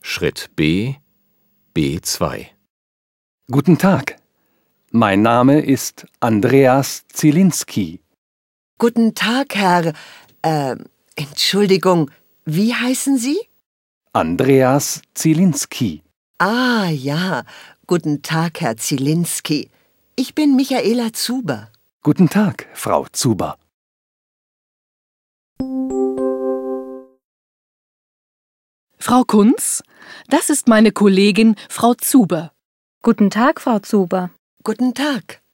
Schritt B, B2. Guten Tag. Mein Name ist Andreas Zielinski. Guten Tag, Herr. Entschuldigung, wie heißen Sie? Andreas Zielinski. Ah, ja. Guten Tag, Herr Zielinski. Ich bin Michaela Zuber. Guten Tag, Frau Zuber. Frau Kunz, das ist meine Kollegin Frau Zuber. Guten Tag, Frau Zuber. Guten Tag.